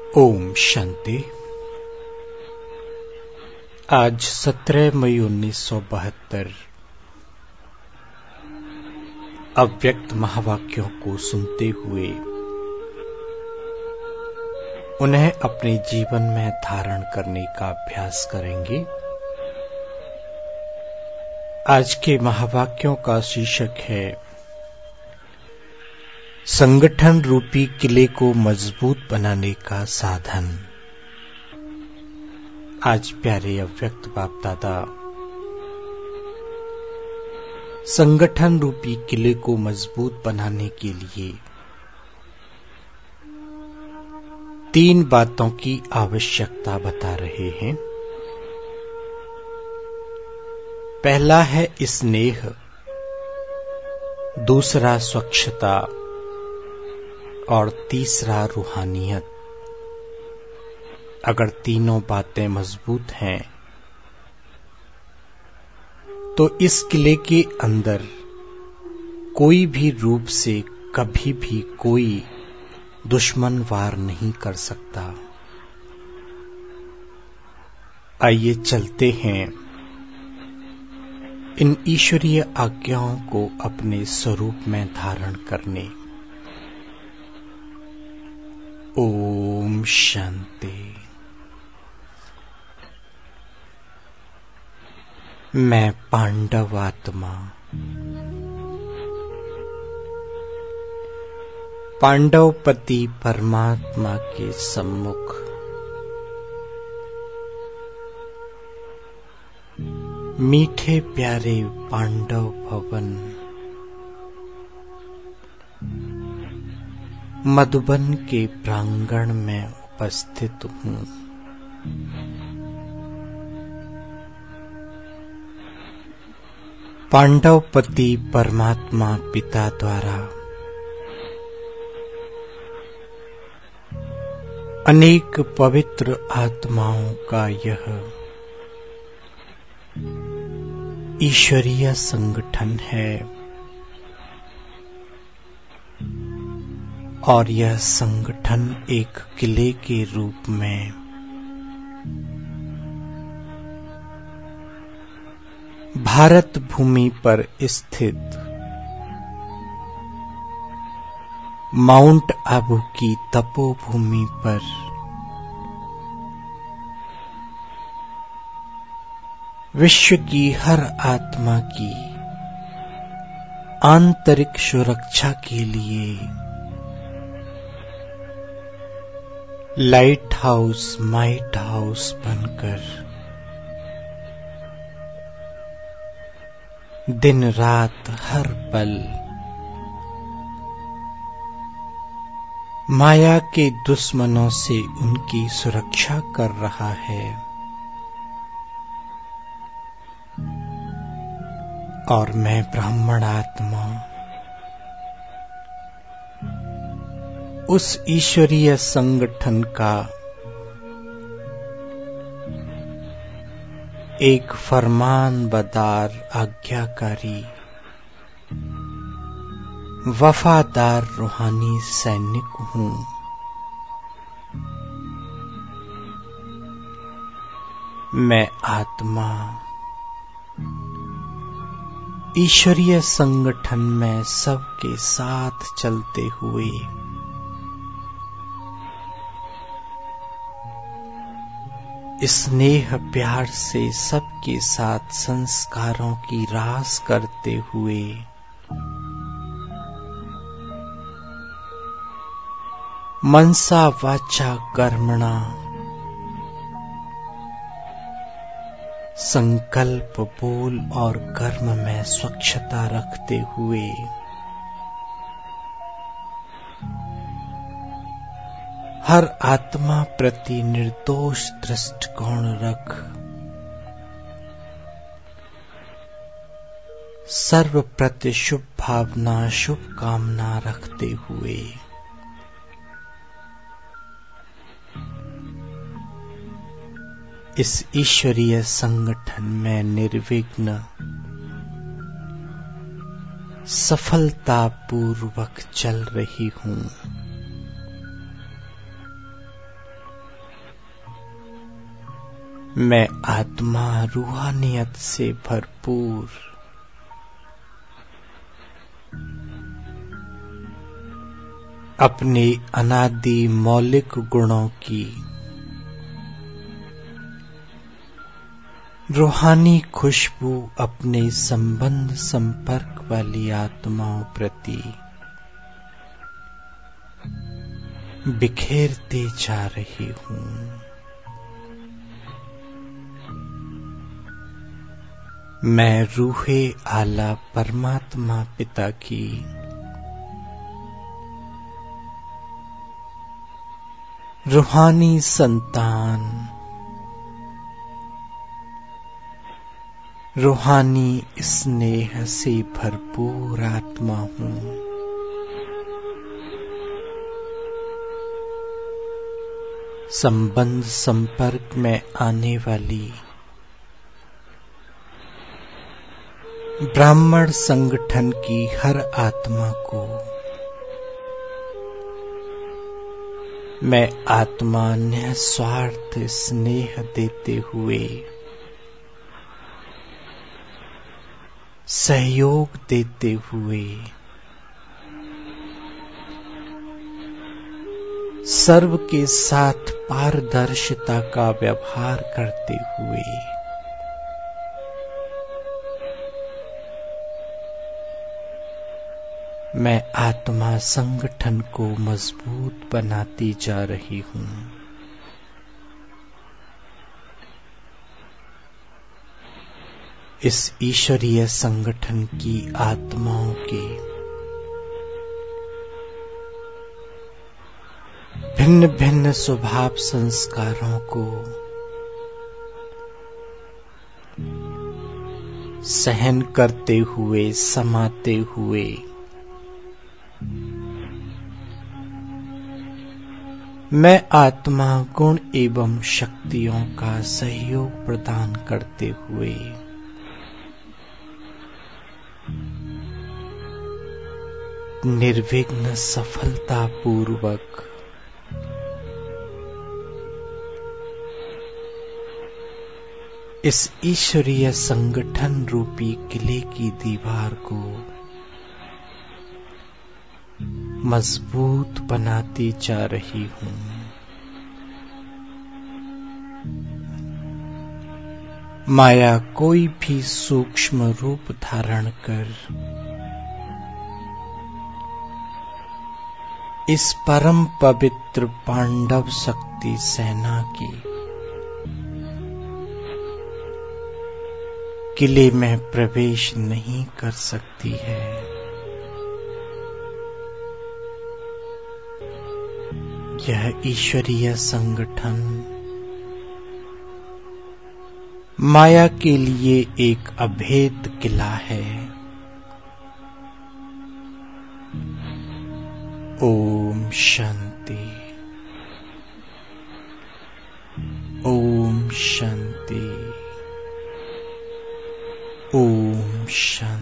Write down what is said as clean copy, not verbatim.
ओम शांति। आज 17 मई 1972 अव्यक्त महावाक्यों को सुनते हुए उन्हें अपने जीवन में धारण करने का अभ्यास करेंगे। आज के महावाक्यों का शीर्षक है संगठन रूपी किले को मजबूत बनाने का साधन। आज प्यारे अव्यक्त बाप दादा संगठन रूपी किले को मजबूत बनाने के लिए 3 बातों की आवश्यकता बता रहे हैं। पहला है स्नेह, दूसरा स्वच्छता और तीसरा रूहानियत। अगर तीनों बातें मजबूत हैं तो इस किले के अंदर कोई भी रूप से कभी भी कोई दुश्मन वार नहीं कर सकता। आइए चलते हैं इन ईश्वरीय आज्ञाओं को अपने स्वरूप में धारण करने। ओम शांति। मैं पांडव आत्मा, पांडवपति परमात्मा के सम्मुख मीठे प्यारे पांडव भवन मधुबन के प्रांगण में उपस्थित हूँ। पांडवपति परमात्मा पिता द्वारा अनेक पवित्र आत्माओं का यह ईश्वरीय संगठन है और यह संगठन एक किले के रूप में भारत भूमि पर स्थित माउंट आबू की तपोभूमि पर विश्व की हर आत्मा की आंतरिक सुरक्षा के लिए लाइट हाउस माइट हाउस बनकर दिन रात हर पल माया के दुश्मनों से उनकी सुरक्षा कर रहा है और मैं ब्राह्मण आत्मा उस ईश्वरीय संगठन का एक फरमानबरदार आज्ञाकारी वफादार रूहानी सैनिक हूँ। मैं आत्मा ईश्वरीय संगठन में सबके साथ चलते हुए स्नेह प्यार से सबके साथ संस्कारों की रास करते हुए मनसा वाचा कर्मणा संकल्प बोल और कर्म में स्वच्छता रखते हुए हर आत्मा प्रति निर्दोष दृष्टिकोण रख सर्व प्रति शुभ भावना शुभ कामना रखते हुए इस ईश्वरीय संगठन में निर्विघ्न सफलता पूर्वक चल रही हूँ। मैं आत्मा रूहानियत से भरपूर अपने अनादि मौलिक गुणों की रूहानी खुशबू अपने संबंध संपर्क वाली आत्माओं प्रति बिखेरते जा रही हूं। मैं रूहे आला परमात्मा पिता की रूहानी संतान, रूहानी स्नेह से भरपूर आत्मा हूं। संबंध संपर्क में आने वाली ब्राह्मण संगठन की हर आत्मा को मैं आत्मा निस्वार्थ स्नेह देते हुए, सहयोग देते हुए, सर्व के साथ पारदर्शिता का व्यवहार करते हुए मैं आत्मा संगठन को मजबूत बनाती जा रही हूं। इस ईश्वरीय संगठन की आत्माओं के भिन्न भिन्न स्वभाव संस्कारों को सहन करते हुए, समाते हुए मैं आत्मा गुण एवं शक्तियों का सहयोग प्रदान करते हुए निर्विघ्न सफलता पूर्वक इस ईश्वरीय संगठन रूपी किले की दीवार को मजबूत बनाती जा रही हूं। माया कोई भी सूक्ष्म रूप धारण कर इस परम पवित्र पांडव शक्ति सेना की किले में प्रवेश नहीं कर सकती है। यह ईश्वरीय संगठन माया के लिए एक अभेद किला है। ओम शांति, ओम शांति, ओम शांति।